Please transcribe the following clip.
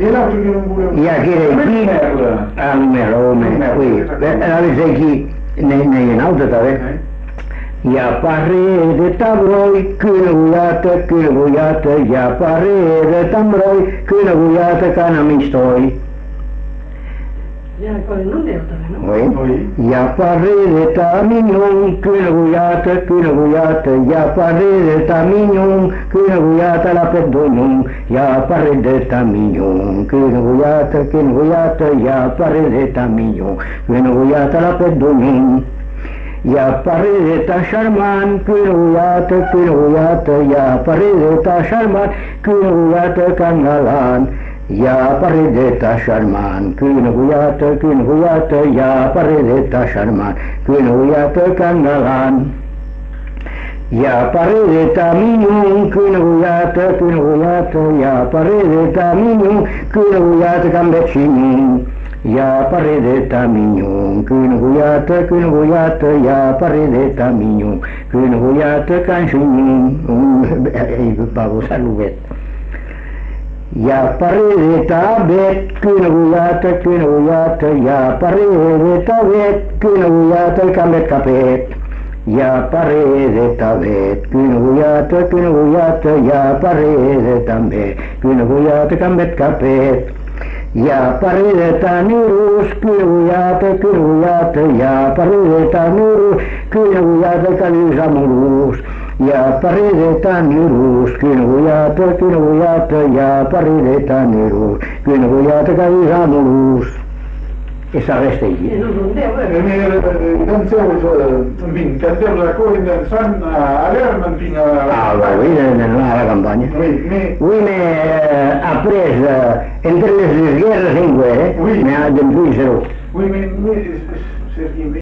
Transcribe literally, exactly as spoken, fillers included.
Ja kijk aquí, a numero me, oui, avete aquí, ne ne auto tave. Ja pare de tabroi, kynugujata, kynugujata, ja pare de tambroi, kynugujata kanamistoi. Ja, con el nombre otra vez, ¿no? Oui. Ja pare de tamignon, kynugujata, kynugujata, ja pare de tamignon, kynugujata la pedognon, ja pare de tamignon, kynugujata, kynugujata, ja pare de tamignon, kynugujata la pedognon. Ja pare de ta charman, kynugujata, kynugujata, ja pare de ta charman, kynugujata kangalan. Ja pare de ta charman, kynugujata, kynugujata, ja pare de ta charman, kynugujata kangalan. Ja pare de ta mignon, kynugujata, kynugujata, ja pare de ta mignon, kynugujata kambetchinin. Ja pare de ta mignon, kynugujata, kynugujata, ja pare de ta mignon, kynugujata kanchinin. Ei pavo saluvet. Ja pare de ta bet, kynugujata, kynugujata, ja pare de ta bet, kynugujata kambet kapet. Ja pare de ta bet, kynugujata, kynugujata, ja pare de ta bet, kynugujata kambet kapet. Ja pare de ta nurus, kynugujata, kynugujata, ja pare de ta nurus, kynugujata kalyusamurus. Ja pare de ta nurus, kynugujata, kynugujata, ja pare de ta nurus, kynugujata kalyusamurus. Esa resta En allí. un rondeo, En ¿eh? dan zelfs, en fin, kan zelfs akkoord in den san alarmen fin. Ah, bah oui, a la campanya. Oui, mais Oui, mais après, entre les guerres, eh? Oui. Mais depuis zéro. oui, mais mais c'est